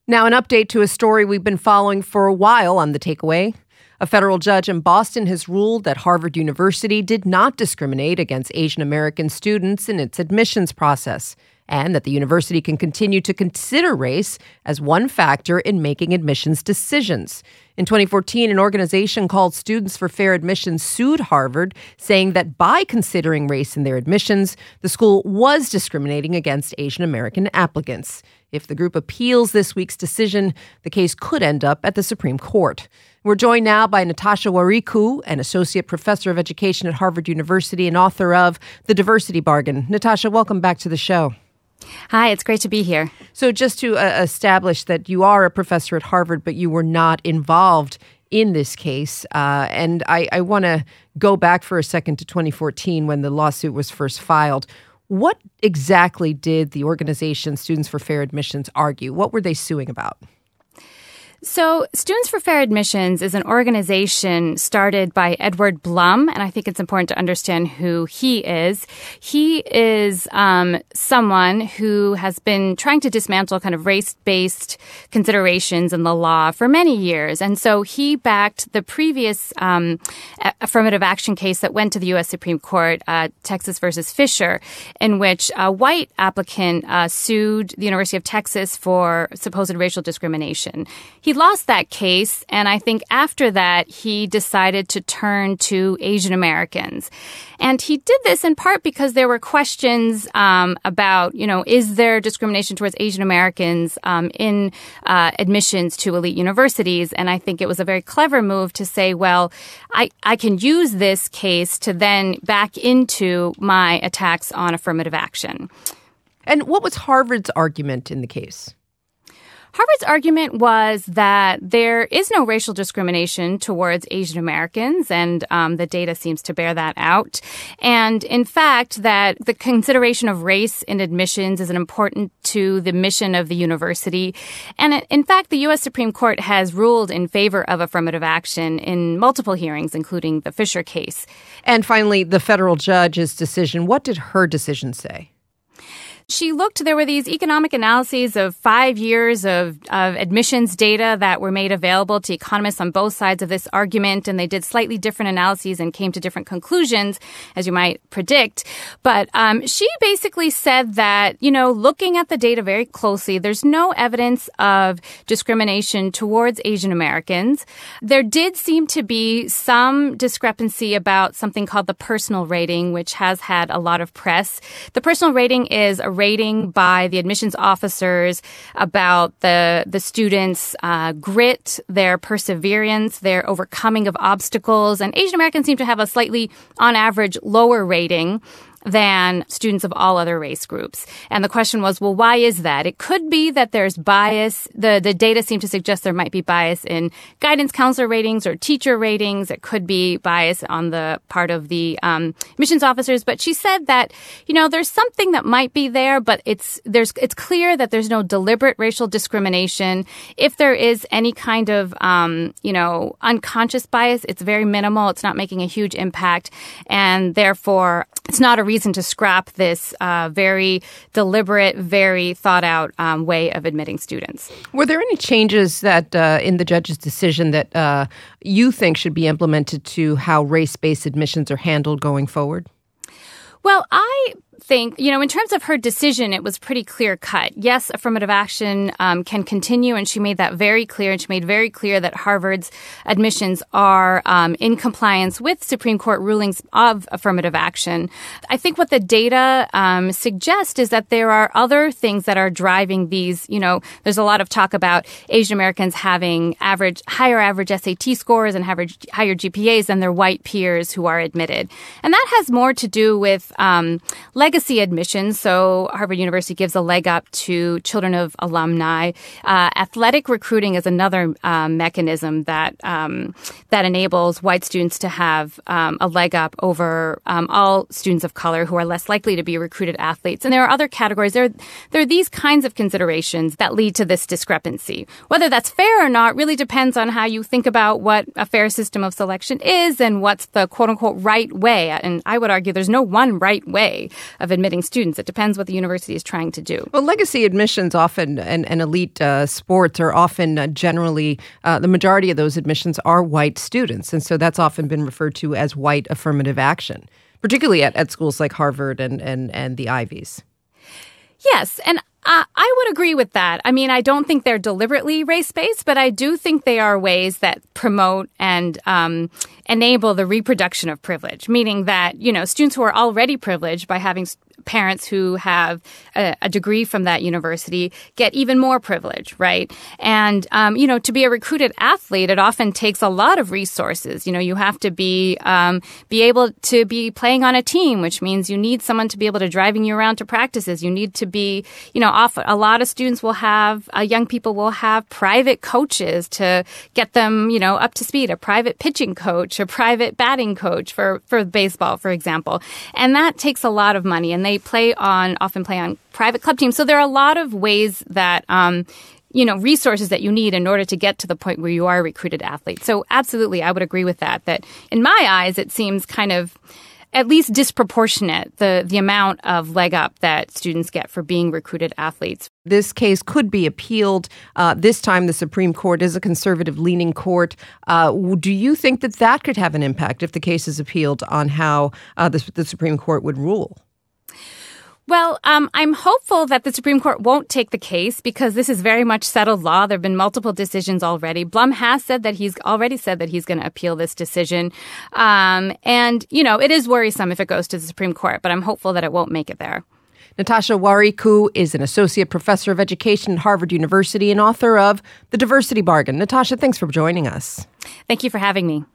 Now, an update to a story we've been following for a while on The Takeaway. A federal judge in Boston has ruled that Harvard University did not discriminate against Asian American students in its admissions process, and that the university can continue to consider race as one factor in making admissions decisions. In 2014, an organization called Students for Fair Admissions sued Harvard, saying that by considering race in their admissions, the school was discriminating against Asian American applicants. If the group appeals this week's decision, the case could end up at the Supreme Court. We're joined now by Natasha Warriku, an associate professor of education at Harvard University and author of The Diversity Bargain. Natasha, welcome back to the show. Hi, it's great to be here. So just to establish that you are a professor at Harvard, but you were not involved in this case. And I want to go back for a second to 2014 when the lawsuit was first filed. What exactly did the organization Students for Fair Admissions argue? What were they suing about? So Students for Fair Admissions is an organization started by Edward Blum, and I think it's important to understand who he is. He is someone who has been trying to dismantle kind of race-based considerations in the law for many years. And so he backed the previous affirmative action case that went to the U.S. Supreme Court, Texas versus Fisher, in which a white applicant sued the University of Texas for supposed racial discrimination. He lost that case, and I think after that, he decided to turn to Asian Americans. And he did this in part because there were questions about, is there discrimination towards Asian Americans in admissions to elite universities? And I think it was a very clever move to say, well, I can use this case to then back into my attacks on affirmative action. And what was Harvard's argument in the case? Harvard's argument was that there is no racial discrimination towards Asian Americans, and the data seems to bear that out. And in fact, that the consideration of race in admissions is important to the mission of the university. And in fact, the U.S. Supreme Court has ruled in favor of affirmative action in multiple hearings, including the Fisher case. And finally, the federal judge's decision. What did her decision say? There were these economic analyses of 5 years of admissions data that were made available to economists on both sides of this argument, and they did slightly different analyses and came to different conclusions, as you might predict. But she basically said that, looking at the data very closely, there's no evidence of discrimination towards Asian Americans. There did seem to be some discrepancy about something called the personal rating, which has had a lot of press. The personal rating is a rating by the admissions officers about the students' grit, their perseverance, their overcoming of obstacles. And Asian Americans seem to have a slightly, on average, lower rating than students of all other race groups. And the question was, well, why is that? It could be that there's bias. The data seem to suggest there might be bias in guidance counselor ratings or teacher ratings. It could be bias on the part of the admissions officers. But she said that, there's something that might be there, but it's clear that there's no deliberate racial discrimination. If there is any kind of, unconscious bias, it's very minimal. It's not making a huge impact. And therefore, it's not a reason to scrap this very deliberate, very thought-out way of admitting students. Were there any changes that in the judge's decision that you think should be implemented to how race-based admissions are handled going forward? Well, I think, in terms of her decision, it was pretty clear cut. Yes, affirmative action can continue, and she made that very clear. And she made very clear that Harvard's admissions are in compliance with Supreme Court rulings of affirmative action. I think what the data suggest is that there are other things that are driving these. There's a lot of talk about Asian Americans having higher average SAT scores and higher GPAs than their white peers who are admitted. And that has more to do with legacy admissions. So Harvard University gives a leg up to children of alumni. Athletic recruiting is another mechanism that enables white students to have a leg up over all students of color who are less likely to be recruited athletes. And there are other categories. There are these kinds of considerations that lead to this discrepancy. Whether that's fair or not really depends on how you think about what a fair system of selection is and what's the quote-unquote right way. And I would argue there's no one right way admitting students. It depends what the university is trying to do. Well, legacy admissions often and elite sports are often generally, the majority of those admissions are white students. And so that's often been referred to as white affirmative action, particularly at schools like Harvard and the Ivies. Yes, and I would agree with that. I mean, I don't think they're deliberately race-based, but I do think they are ways that promote and enable the reproduction of privilege, meaning that, students who are already privileged by having parents who have a degree from that university get even more privilege, right? And, to be a recruited athlete, it often takes a lot of resources. You have to be able to be playing on a team, which means you need someone to be able to driving you around to practices. You need to be, often a lot of students will have, young people will have private coaches to get them, up to speed, a private pitching coach, a private batting coach for baseball, for example. And that takes a lot of money, and they often play on private club teams. So there are a lot of ways that, resources that you need in order to get to the point where you are a recruited athlete. So absolutely, I would agree with that in my eyes, it seems kind of at least disproportionate, the amount of leg up that students get for being recruited athletes. This case could be appealed. This time, the Supreme Court is a conservative-leaning court. Do you think that could have an impact if the case is appealed on how the Supreme Court would rule? Well, I'm hopeful that the Supreme Court won't take the case because this is very much settled law. There have been multiple decisions already. Blum has said that he's already said that he's going to appeal this decision. It is worrisome if it goes to the Supreme Court, but I'm hopeful that it won't make it there. Natasha Warriku is an associate professor of education at Harvard University and author of The Diversity Bargain. Natasha, thanks for joining us. Thank you for having me.